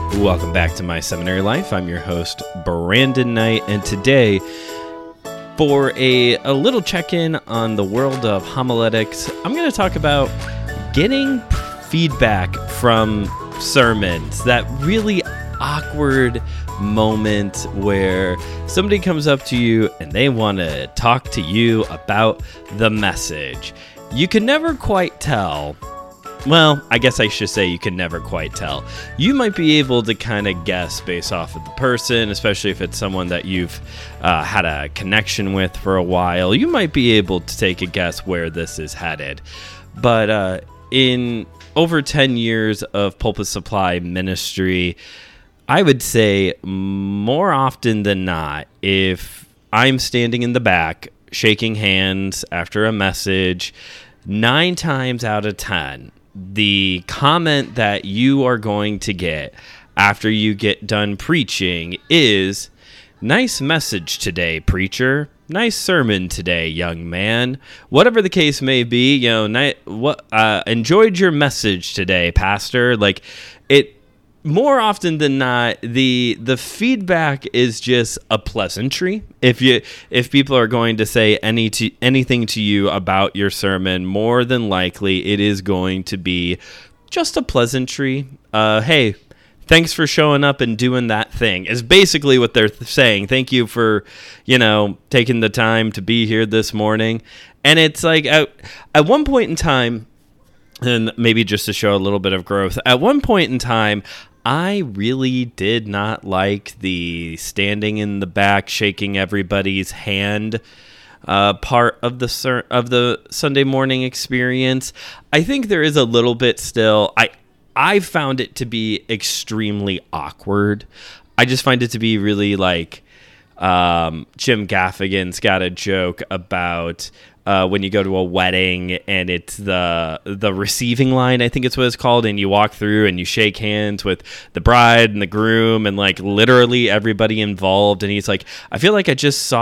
Welcome back to My Seminary Life. I'm your host, Brandon Knight, and today, for a little check-in on the world of homiletics, I'm going to talk about getting feedback from sermons, that really awkward moment where somebody comes up to you and they want to talk to you about the message. You can never quite tell. Well, I guess I should say you can never quite tell. You might be able to kind of guess based off of the person, especially if it's someone that you've had a connection with for a while. You might be able to take a guess where this is headed. But in over 10 years of Pulpit Supply ministry, I would say more often than not, if I'm standing in the back shaking hands after a message, 9 times out of 10, the comment that you are going to get after you get done preaching is, "Nice message today, preacher. Nice sermon today, young man." Whatever the case may be, enjoyed your message today, pastor. Like, it more often than not, the feedback is just a pleasantry. If people are going to say anything to you about your sermon, more than likely it is going to be just a pleasantry. Hey, thanks for showing up and doing that thing, is basically what they're saying. Thank you for, taking the time to be here this morning. And it's like at one point in time, and maybe just to show a little bit of growth, at one point in time, I really did not like the standing in the back, shaking everybody's hand part of the Sunday morning experience. I think there is a little bit still. I found it to be extremely awkward. I just find it to be really like Jim Gaffigan's got a joke about when you go to a wedding and it's the receiving line, I think it's what it's called, and you walk through and you shake hands with the bride and the groom and like literally everybody involved. And he's like, I feel like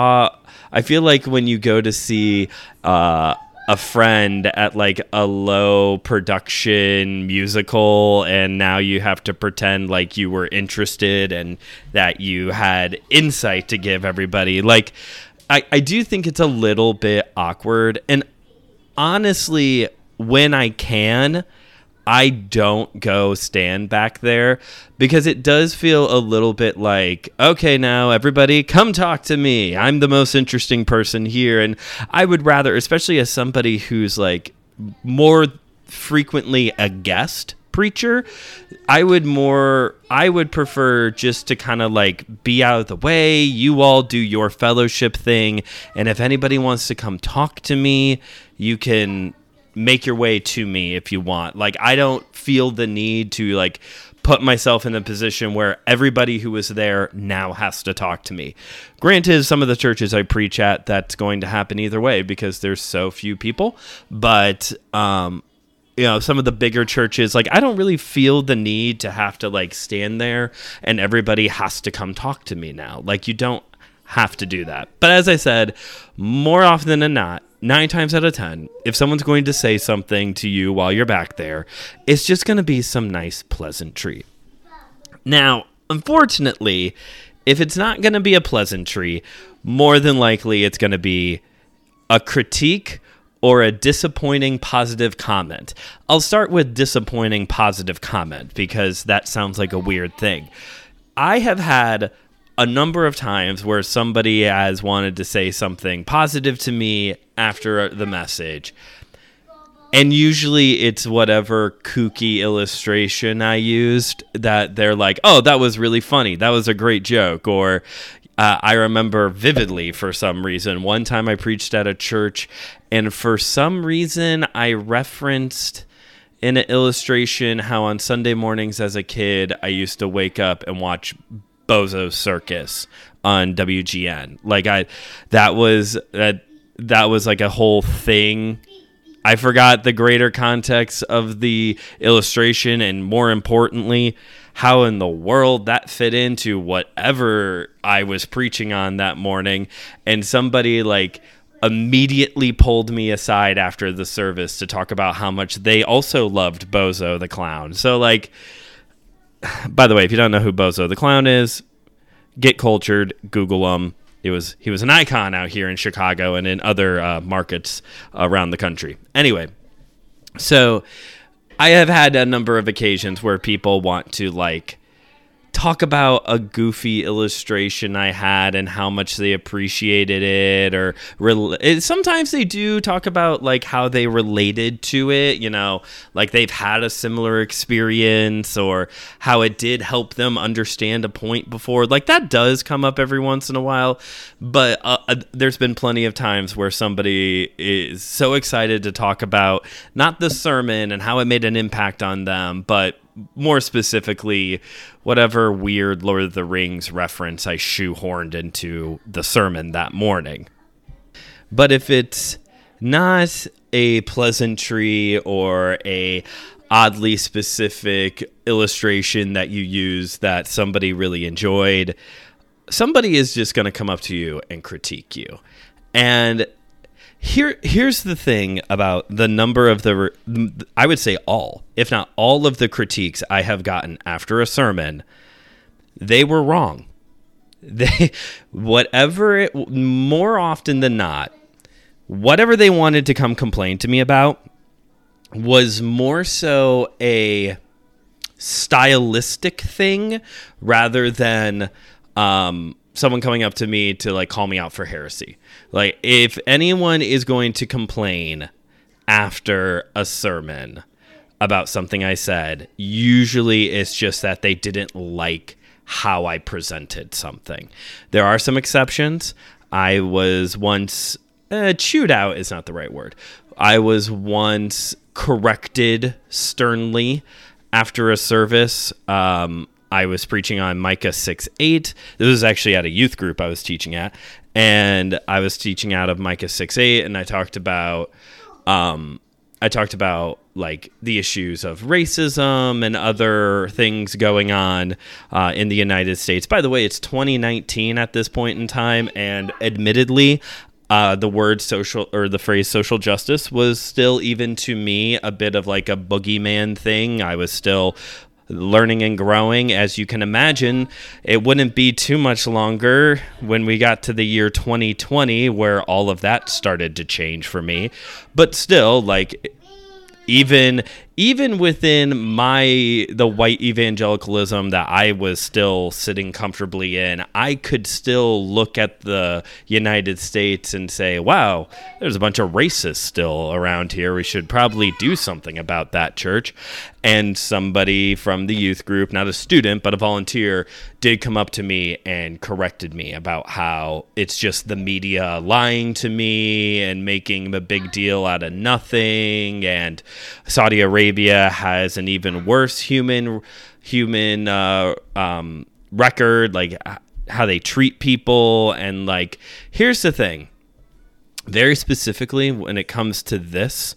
when you go to see a friend at like a low production musical and now you have to pretend like you were interested and that you had insight to give everybody. Like, I do think it's a little bit awkward. And honestly, when I can, I don't go stand back there because it does feel a little bit like, okay, now everybody come talk to me. I'm the most interesting person here. And I would rather, especially as somebody who's like more frequently a guest preacher, I would prefer just to kind of like be out of the way. You all do your fellowship thing. And if anybody wants to come talk to me, you can make your way to me if you want. Like, I don't feel the need to like put myself in a position where everybody who was there now has to talk to me. Granted, some of the churches I preach at, that's going to happen either way because there's so few people. But, some of the bigger churches, like, I don't really feel the need to have to like stand there and everybody has to come talk to me now. Like, you don't have to do that. But as I said, more often than not, 9 times out of 10, if someone's going to say something to you while you're back there, it's just going to be some nice pleasantry. Now, unfortunately, if it's not going to be a pleasantry, more than likely it's going to be a critique or a disappointing positive comment. I'll start with disappointing positive comment because that sounds like a weird thing. I have had a number of times where somebody has wanted to say something positive to me after the message, and usually it's whatever kooky illustration I used that they're like, oh, that was really funny, that was a great joke. Or I remember vividly, for some reason, one time I preached at a church, and for some reason I referenced in an illustration how on Sunday mornings as a kid I used to wake up and watch Bozo Circus on WGN. Like, that was like a whole thing. I forgot the greater context of the illustration, and more importantly, how in the world that fit into whatever I was preaching on that morning. And somebody like immediately pulled me aside after the service to talk about how much they also loved Bozo the Clown. So like, by the way, if you don't know who Bozo the Clown is, get cultured, Google him. He was an icon out here in Chicago and in other markets around the country. Anyway, so I have had a number of occasions where people want to like talk about a goofy illustration I had and how much they appreciated it, or sometimes they do talk about like how they related to it, you know, like they've had a similar experience or how it did help them understand a point before. Like that does come up every once in a while, but there's been plenty of times where somebody is so excited to talk about not the sermon and how it made an impact on them, but more specifically, whatever weird Lord of the Rings reference I shoehorned into the sermon that morning. But if it's not a pleasantry or a oddly specific illustration that you use that somebody really enjoyed, somebody is just going to come up to you and critique you. And here's the thing about the number of I would say all, if not all of the critiques I have gotten after a sermon, they were wrong. More often than not, whatever they wanted to come complain to me about was more so a stylistic thing rather than someone coming up to me to like call me out for heresy. Like if anyone is going to complain after a sermon about something I said, usually it's just that they didn't like how I presented something. There are some exceptions. I was once chewed out is not the right word. I was once corrected sternly after a service. I was preaching on Micah 6:8. This was actually at a youth group I was teaching at, and I was teaching out of Micah 6:8, and I talked about like the issues of racism and other things going on in the United States. By the way, it's 2019 at this point in time, and admittedly, the word social or the phrase social justice was still, even to me, a bit of like a boogeyman thing. I was still learning and growing. As you can imagine, it wouldn't be too much longer when we got to the year 2020 where all of that started to change for me. But still, like, even within the white evangelicalism that I was still sitting comfortably in, I could still look at the United States and say, wow, there's a bunch of racists still around here. We should probably do something about that, church. And somebody from the youth group, not a student, but a volunteer, did come up to me and corrected me about how it's just the media lying to me and making a big deal out of nothing. And Saudi Arabia has an even worse human record, like how they treat people. And like, here's the thing, very specifically when it comes to this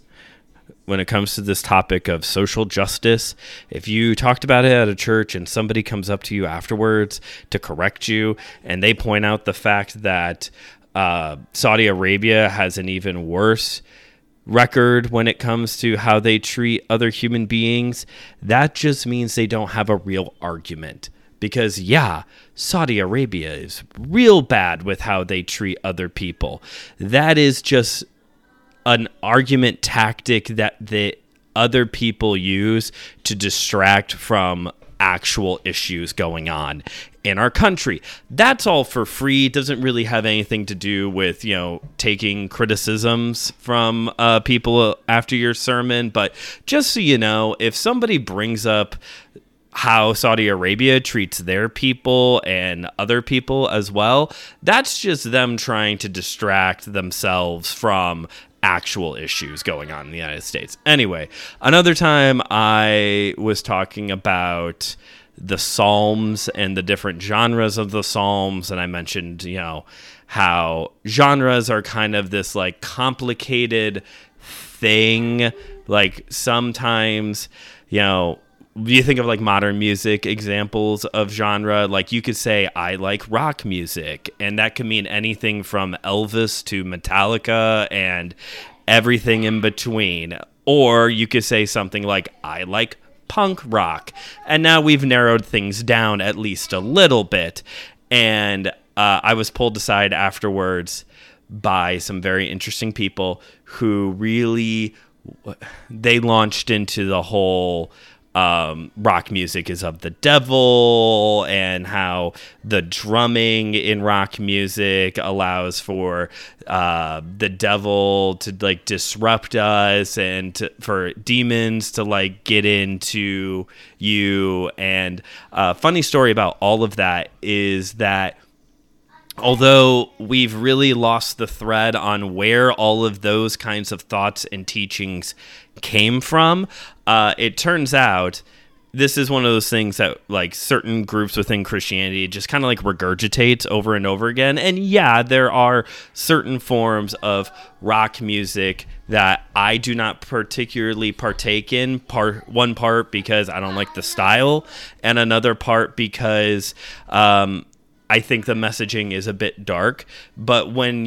topic of social justice, if you talked about it at a church and somebody comes up to you afterwards to correct you and they point out the fact that Saudi Arabia has an even worse record when it comes to how they treat other human beings, that just means they don't have a real argument. Because, yeah, Saudi Arabia is real bad with how they treat other people. That is just an argument tactic that the other people use to distract from actual issues going on in our country. That's all for free. Doesn't really have anything to do with, taking criticisms from people after your sermon. But just so you know, if somebody brings up how Saudi Arabia treats their people and other people as well, that's just them trying to distract themselves from actual issues going on in the United States. Anyway, another time I was talking about the Psalms and the different genres of the Psalms, and I mentioned, how genres are kind of this like complicated thing. Like sometimes, you think of like modern music examples of genre, like you could say, I like rock music, and that could mean anything from Elvis to Metallica and everything in between. Or you could say something like, I like punk rock. And now we've narrowed things down at least a little bit. And I was pulled aside afterwards by some very interesting people who really, they launched into the whole rock music is of the devil, and how the drumming in rock music allows for the devil to like disrupt us, and for demons to like get into you. And funny story about all of that is that although we've really lost the thread on where all of those kinds of thoughts and teachings came from, it turns out this is one of those things that like certain groups within Christianity just kind of like regurgitate over and over again. And yeah, there are certain forms of rock music that I do not particularly partake in. One part because I don't like the style, and another part because I think the messaging is a bit dark. But when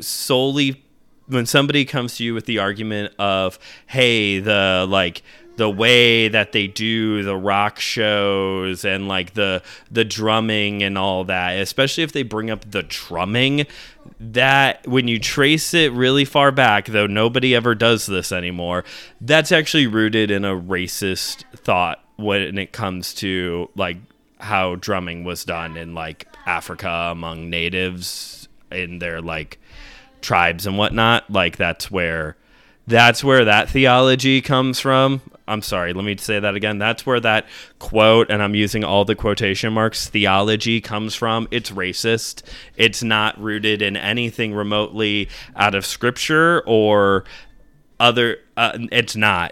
somebody comes to you with the argument of, hey, the way that they do the rock shows and like the drumming and all that, especially if they bring up the drumming, that when you trace it really far back, though nobody ever does this anymore, that's actually rooted in a racist thought when it comes to like how drumming was done in like Africa among natives in their like tribes and whatnot. Like that's where that theology comes from. I'm sorry, let me say that again. That's where that quote, and I'm using all the quotation marks, theology comes from. It's racist. It's not rooted in anything remotely out of scripture or other. It's not.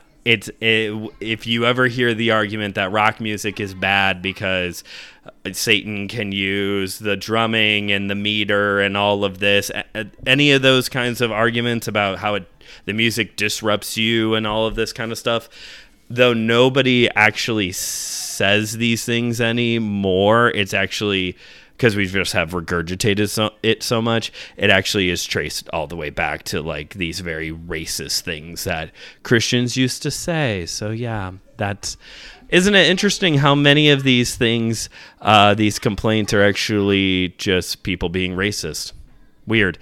If you ever hear the argument that rock music is bad because Satan can use the drumming and the meter and all of this, any of those kinds of arguments about how the music disrupts you and all of this kind of stuff, though nobody actually says these things anymore, it's actually because we just have regurgitated it so much, it actually is traced all the way back to like these very racist things that Christians used to say. So yeah, isn't it interesting how many of these things, these complaints are actually just people being racist? Weird.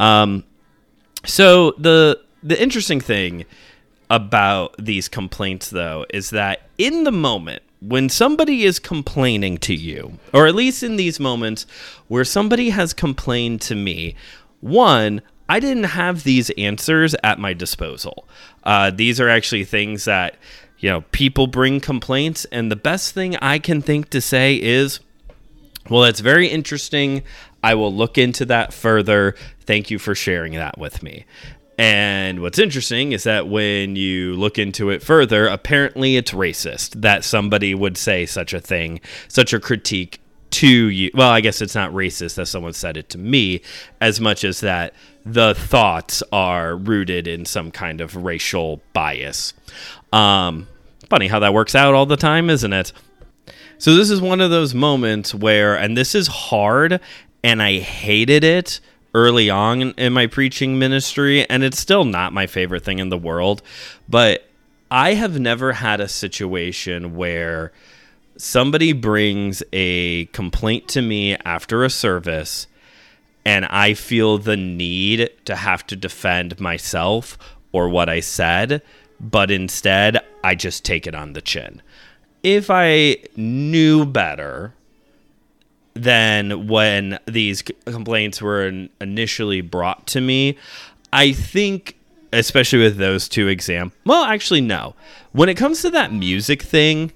So the interesting thing about these complaints, though, is that in the moment, when somebody is complaining to you, or at least in these moments where somebody has complained to me, one, I didn't have these answers at my disposal. These are actually things that, people bring complaints, and the best thing I can think to say is, well, that's very interesting. I will look into that further. Thank you for sharing that with me. And what's interesting is that when you look into it further, apparently it's racist that somebody would say such a thing, such a critique to you. Well, I guess it's not racist that someone said it to me, as much as that the thoughts are rooted in some kind of racial bias. Funny how that works out all the time, isn't it? So this is one of those moments where, and this is hard, and I hated it early on in my preaching ministry, and it's still not my favorite thing in the world, but I have never had a situation where somebody brings a complaint to me after a service and I feel the need to have to defend myself or what I said, but instead I just take it on the chin. If I knew better, then when these complaints were initially brought to me, I think, especially with those two examples, well, actually, no. When it comes to that music thing,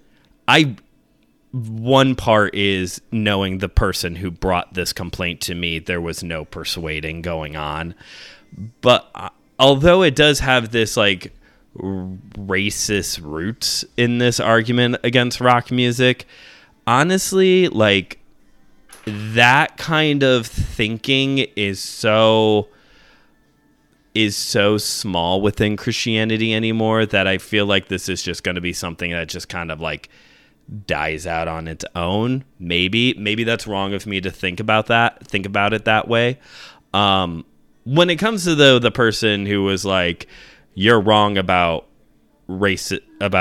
one part is knowing the person who brought this complaint to me, there was no persuading going on. But although it does have this like racist roots in this argument against rock music, honestly, like, that kind of thinking is so small within Christianity anymore that I feel like this is just going to be something that just kind of like dies out on its own. Maybe that's wrong of me to think about it that way. When it comes to the person who was like, you're wrong about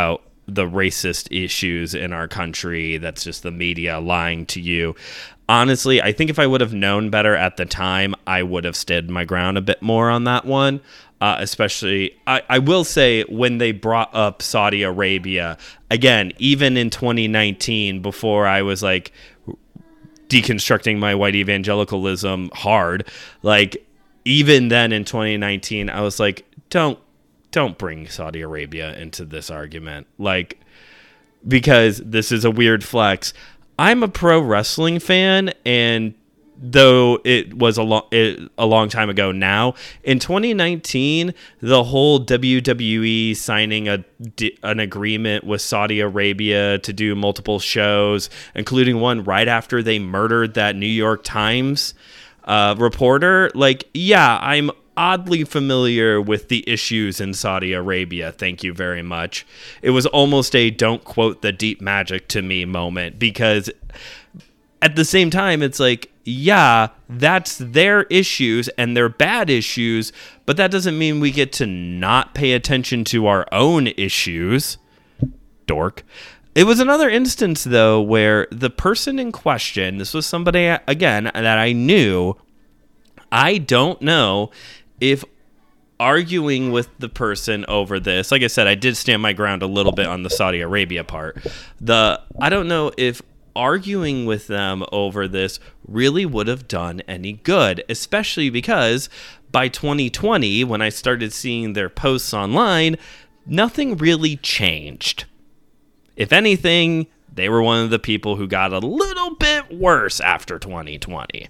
the racist issues in our country. That's just the media lying to you. Honestly, I think if I would have known better at the time, I would have stood my ground a bit more on that one. Especially, I will say, when they brought up Saudi Arabia, again, even in 2019, before I was like deconstructing my white evangelicalism hard, like even then in 2019, I was like, don't bring Saudi Arabia into this argument, like, because this is a weird flex. I'm a pro wrestling fan, and though it was a long time ago now, in 2019, the whole WWE signing an agreement with Saudi Arabia to do multiple shows, including one right after they murdered that New York Times reporter, like, yeah, I'm oddly familiar with the issues in Saudi Arabia. Thank you very much. It was almost a don't quote the deep magic to me moment, because at the same time, it's like, yeah, that's their issues and they're bad issues, but that doesn't mean we get to not pay attention to our own issues. Dork. It was another instance, though, where the person in question, this was somebody, again, that I knew. I don't know if arguing with the person over this, like I said, I did stand my ground a little bit on the Saudi Arabia part. I don't know if arguing with them over this really would have done any good, especially because by 2020, when I started seeing their posts online, nothing really changed. If anything, they were one of the people who got a little bit worse after 2020.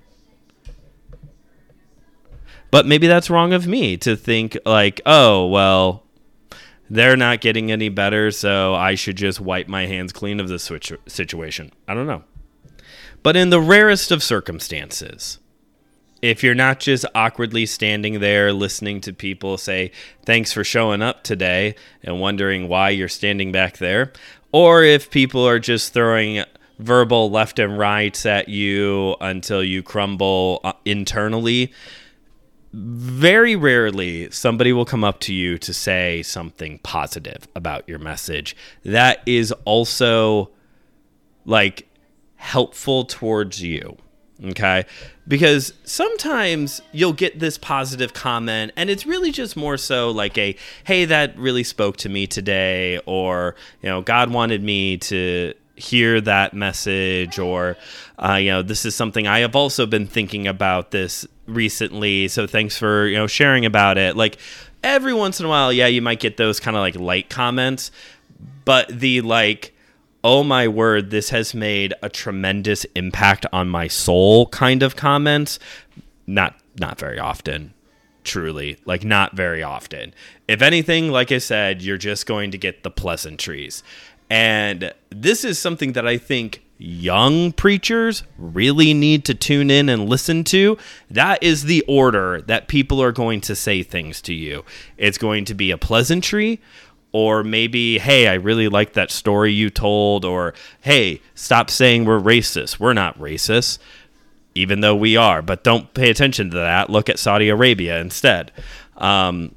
But maybe that's wrong of me to think like, oh, well, they're not getting any better, so I should just wipe my hands clean of this situation. I don't know. But in the rarest of circumstances, if you're not just awkwardly standing there listening to people say, thanks for showing up today, and wondering why you're standing back there, or if people are just throwing verbal left and right at you until you crumble internally, very rarely somebody will come up to you to say something positive about your message that is also like helpful towards you. Okay? Because sometimes you'll get this positive comment and it's really just more so like a, hey, that really spoke to me today, or, you know, God wanted me to hear that message, or, this is something I have also been thinking about this recently, so thanks for, sharing about it. Like, every once in a while, yeah, you might get those kind of like light comments, but the like, oh my word, this has made a tremendous impact on my soul kind of comments, not very often. Truly, like, not very often. If anything, like I said, you're just going to get the pleasantries. And this is something that I think young preachers really need to tune in and listen to. That is the order that people are going to say things to you. It's going to be a pleasantry, or maybe, hey, I really like that story you told, or, hey, stop saying we're racist. We're not racist, even though we are, but don't pay attention to that. Look at Saudi Arabia instead. And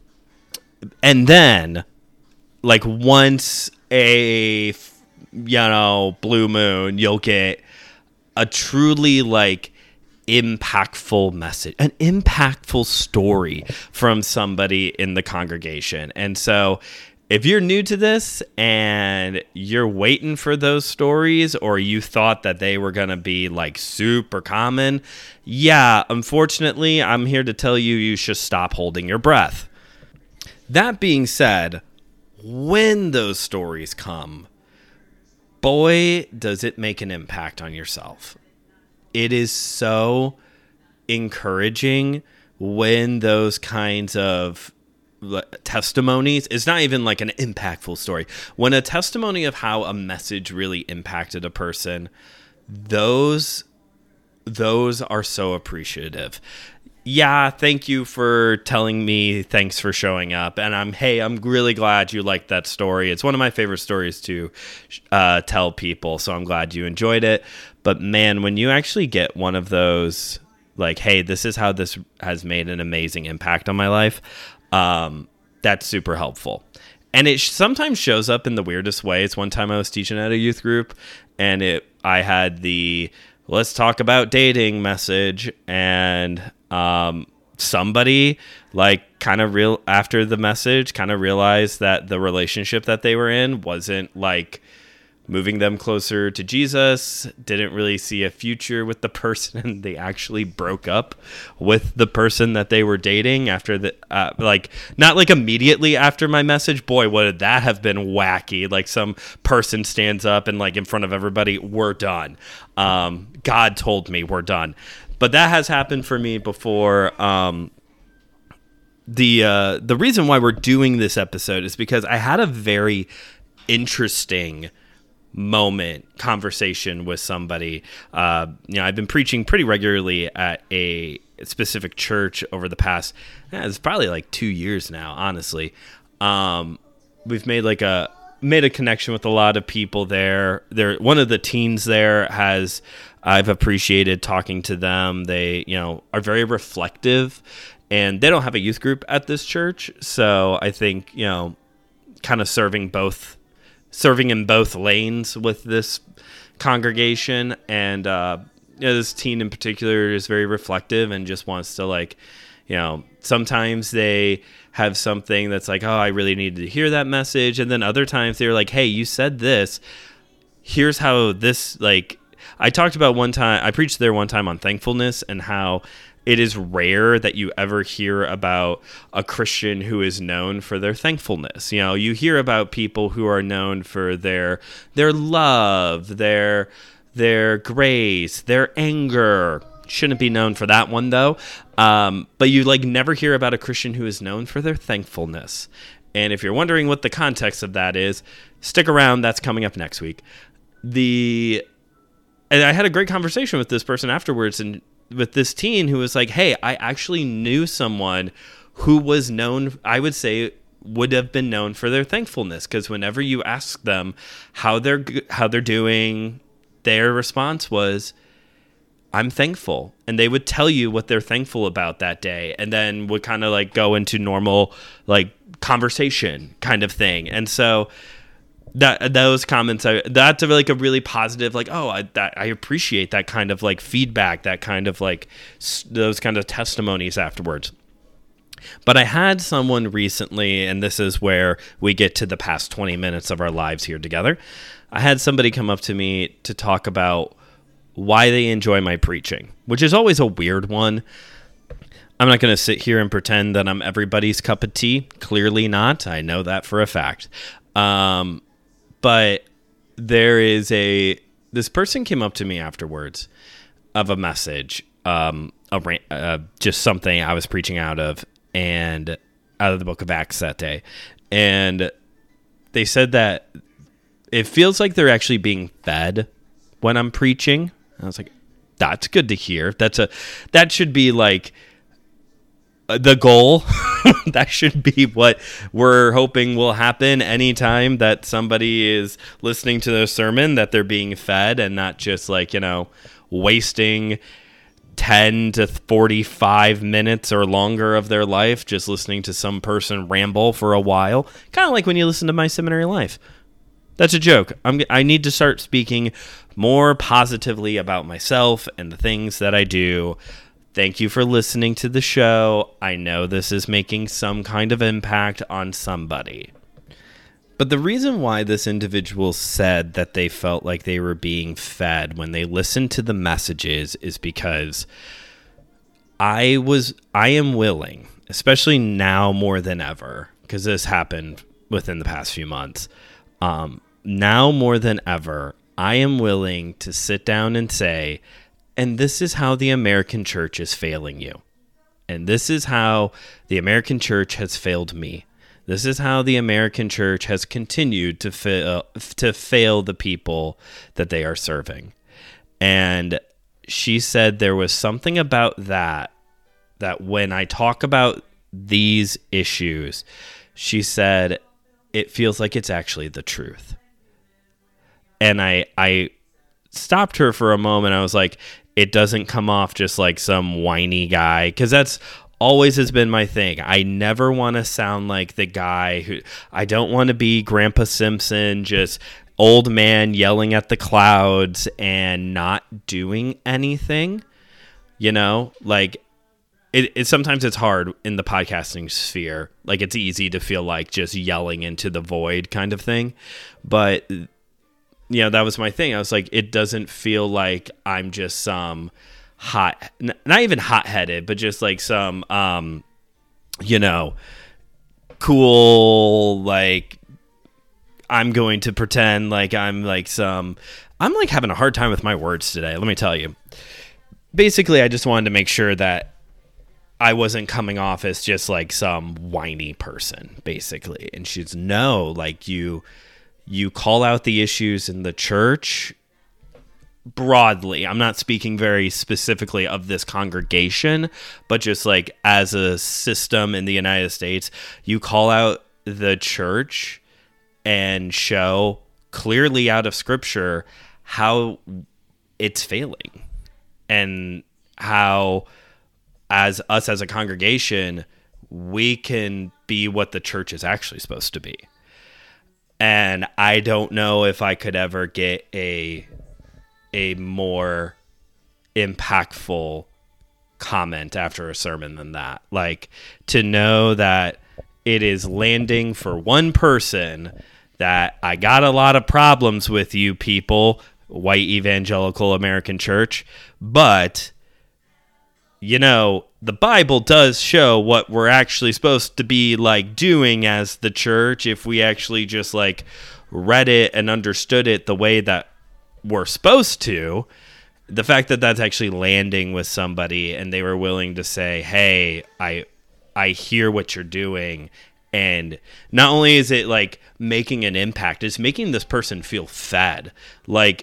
then, like, once a blue moon, you'll get a truly like impactful message, an impactful story from somebody in the congregation. And so if you're new to this and you're waiting for those stories, or you thought that they were going to be like super common, yeah, unfortunately, I'm here to tell you, you should stop holding your breath. That being said, when those stories come, boy, does it make an impact on yourself. It is so encouraging when those kinds of testimonies, it's not even like an impactful story. When a testimony of how a message really impacted a person, those are so appreciative. Yeah, thank you for telling me, thanks for showing up. And I'm really glad you liked that story. It's one of my favorite stories to tell people, so I'm glad you enjoyed it. But man, when you actually get one of those, like, hey, this is how this has made an amazing impact on my life, that's super helpful. And it sometimes shows up in the weirdest ways. One time I was teaching at a youth group, and I had the "let's talk about dating" message, and somebody like kind of after the message kind of realized that the relationship that they were in wasn't like moving them closer to Jesus, didn't really see a future with the person. They actually broke up with the person that they were dating after the, like, not like immediately after my message. Boy, would that have been wacky. Like some person stands up and like in front of everybody, we're done. God told me we're done. But that has happened for me before. The reason why we're doing this episode is because I had a very interesting conversation with somebody. I've been preaching pretty regularly at a specific church over the past, it's probably like 2 years now, honestly. We've made a connection with a lot of people there. One of the teens there I've appreciated talking to them. They, are very reflective, and they don't have a youth group at this church. So I think, kind of serving in both lanes with this congregation. And, this teen in particular is very reflective and just wants to sometimes they have something that's like, oh, I really needed to hear that message. And then other times they're like, hey, you said this, here's how this, I talked about I preached there one time on thankfulness and how it is rare that you ever hear about a Christian who is known for their thankfulness. You hear about people who are known for their love, their grace, their anger. Shouldn't be known for that one though. But you never hear about a Christian who is known for their thankfulness. And if you're wondering what the context of that is, stick around. That's coming up next week. And I had a great conversation with this person afterwards, and with this teen who was like, hey, I actually knew someone who was known, I would say, would have been known for their thankfulness, because whenever you ask them how they're doing, their response was, I'm thankful. And they would tell you what they're thankful about that day, and then would kind of go into normal conversation kind of thing. And so those comments, that's a really positive, I appreciate that kind of feedback, that kind of those kind of testimonies afterwards. But I had someone recently, and this is where we get to the past 20 minutes of our lives here together. I had somebody come up to me to talk about why they enjoy my preaching, which is always a weird one. I'm not going to sit here and pretend that I'm everybody's cup of tea. Clearly not. I know that for a fact. But there is this person came up to me afterwards of a message, just something I was preaching out of the book of Acts that day. And they said that it feels like they're actually being fed when I'm preaching. I was like, that's good to hear. That should be the goal. That should be what we're hoping will happen anytime that somebody is listening to the sermon, that they're being fed and not just wasting 10 to 45 minutes or longer of their life just listening to some person ramble for a while. Kind of like when you listen to My Seminary Life. That's a joke. I need to start speaking more positively about myself and the things that I do. Thank you for listening to the show. I know this is making some kind of impact on somebody. But the reason why this individual said that they felt like they were being fed when they listened to the messages is because I am willing, especially now more than ever, because this happened within the past few months. Now more than ever, I am willing to sit down and say, and this is how the American church is failing you. And this is how the American church has failed me. This is how the American church has continued to fail the people that they are serving. And she said there was something about that when I talk about these issues, she said, it feels like it's actually the truth. And I stopped her for a moment. I was like, it doesn't come off just like some whiny guy, because that's always has been my thing. I never want to sound like the guy who, I don't want to be Grandpa Simpson, just old man yelling at the clouds and not doing anything. You know, like it sometimes it's hard in the podcasting sphere. Like it's easy to feel like just yelling into the void kind of thing. But, you know, that was my thing. I was like, it doesn't feel like I'm just some not even hot-headed, but just like some, you know, cool, like, I'm going to pretend like I'm like having a hard time with my words today. Let me tell you. Basically, I just wanted to make sure that I wasn't coming off as just like some whiny person, basically. And she's no, like you call out the issues in the church broadly. I'm not speaking very specifically of this congregation, but just like as a system in the United States, you call out the church and show clearly out of scripture how it's failing and how as a congregation, we can be what the church is actually supposed to be. And I don't know if I could ever get a more impactful comment after a sermon than that. Like, to know that it is landing for one person that I got a lot of problems with you people, white evangelical American church, but, you know, the Bible does show what we're actually supposed to be like doing as the church if we actually just like read it and understood it the way that we're supposed to. The fact that that's actually landing with somebody and they were willing to say, hey, I hear what you're doing. And not only is it like making an impact, it's making this person feel fed. Like,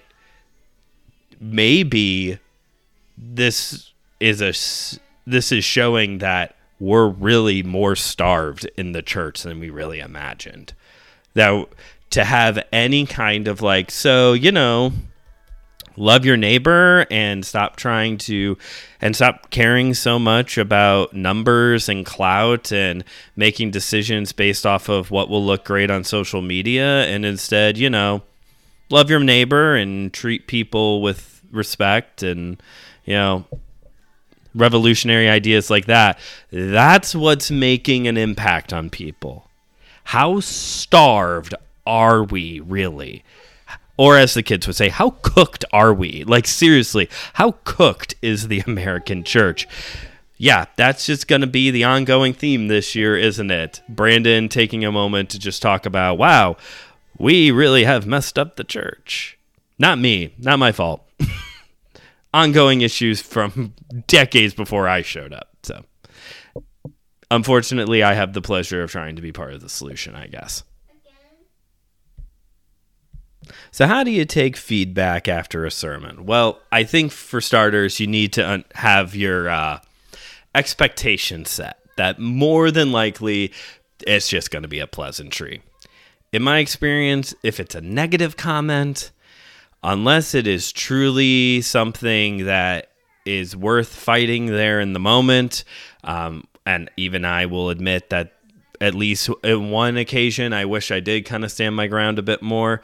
maybe this is showing that we're really more starved in the church than we really imagined. That to have any kind of like, so, you know, love your neighbor and stop caring so much about numbers and clout and making decisions based off of what will look great on social media, and instead, you know, love your neighbor and treat people with respect and, you know, revolutionary ideas like that. That's what's making an impact on people. How starved are we really? Or as the kids would say, how cooked are we? Like, seriously, how cooked is the American church? Yeah, that's just going to be the ongoing theme this year, isn't it? Brandon taking a moment to just talk about, wow, we really have messed up the church. Not me, not my fault. Ongoing issues from decades before I showed up. So, unfortunately, I have the pleasure of trying to be part of the solution, I guess. So how do you take feedback after a sermon? Well, I think for starters, you need to have your expectations set. That more than likely, it's just going to be a pleasantry. In my experience, if it's a negative comment, unless it is truly something that is worth fighting there in the moment, and even I will admit that at least in one occasion, I wish I did kind of stand my ground a bit more.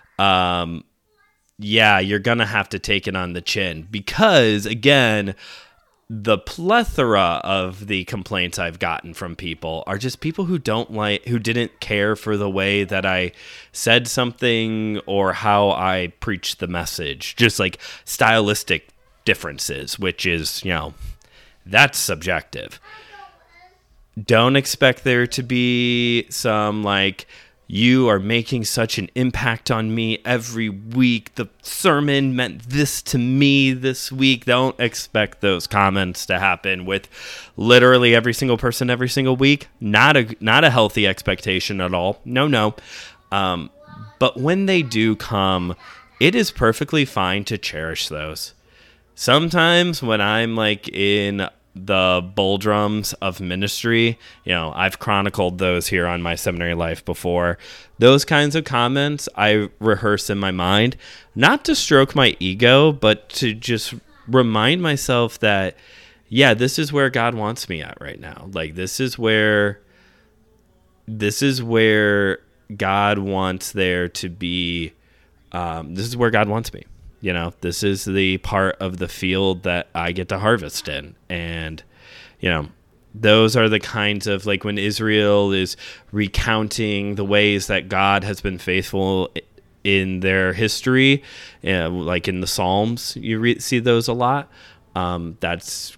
Yeah, you're going to have to take it on the chin because, again, the plethora of the complaints I've gotten from people are just people who didn't care for the way that I said something or how I preached the message. Just like stylistic differences, which is, you know, that's subjective. Don't expect there to be some like, you are making such an impact on me every week. The sermon meant this to me this week. Don't expect those comments to happen with literally every single person every single week. Not a healthy expectation at all. No. But when they do come, it is perfectly fine to cherish those. Sometimes when I'm like in the doldrums of ministry, you know, I've chronicled those here on My Seminary Life before. Those kinds of comments I rehearse in my mind, not to stroke my ego, but to just remind myself that yeah, this is where God wants me at right now. Like, this is where God wants there to be, this is where God wants me. This is the part of the field that I get to harvest in. And, those are the kinds of, like, when Israel is recounting the ways that God has been faithful in their history, like in the Psalms, you see those a lot. That's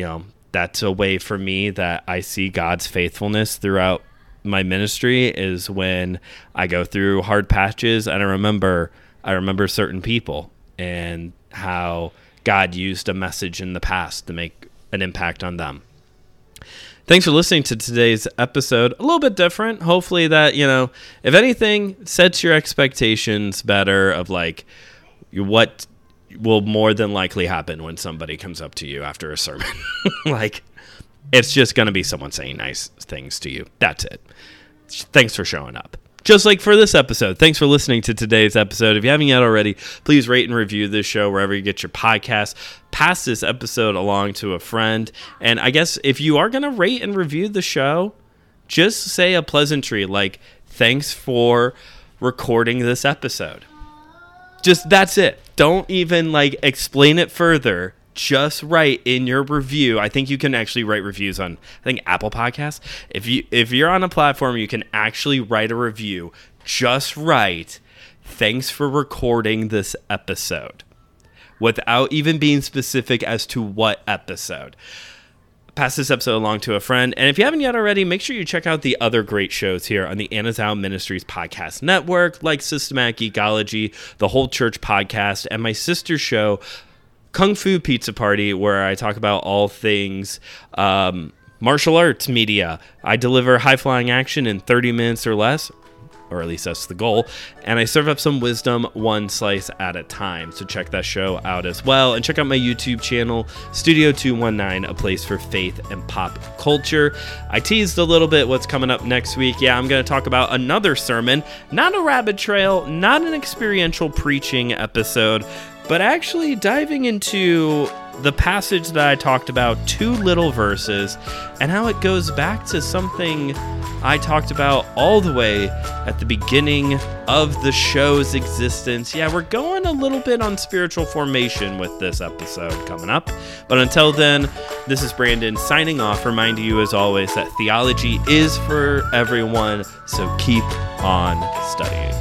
a way for me that I see God's faithfulness throughout my ministry, is when I go through hard patches and I remember certain people and how God used a message in the past to make an impact on them. Thanks for listening to today's episode. A little bit different. Hopefully that, if anything, sets your expectations better of like what will more than likely happen when somebody comes up to you after a sermon. Like, it's just going to be someone saying nice things to you. That's it. Thanks for showing up. Just like for this episode, thanks for listening to today's episode. If you haven't yet already, please rate and review this show wherever you get your podcasts. Pass this episode along to a friend. And I guess if you are going to rate and review the show, just say a pleasantry like, thanks for recording this episode. Just, that's it. Don't even like explain it further. Just write in your review. I think you can actually write reviews on, I think, Apple Podcasts. If you're on a platform, you can actually write a review. Just write, thanks for recording this episode, without even being specific as to what episode. Pass this episode along to a friend. And if you haven't yet already, make sure you check out the other great shows here on the Anazao Ministries Podcast Network, like Systematic Geekology, the Whole Church Podcast, and my sister show, Kung Fu Pizza Party, where I talk about all things martial arts media. I deliver high-flying action in 30 minutes or less, or at least that's the goal, and I serve up some wisdom one slice at a time. So check that show out as well, and check out my YouTube channel, Studio 219, a place for faith and pop culture. I teased a little bit what's coming up next week. Yeah, I'm going to talk about another sermon, not a rabbit trail, not an experiential preaching episode, but actually diving into the passage that I talked about, 2 little verses, and how it goes back to something I talked about all the way at the beginning of the show's existence. Yeah, we're going a little bit on spiritual formation with this episode coming up. But until then, this is Brandon signing off, reminding you as always that theology is for everyone, so keep on studying.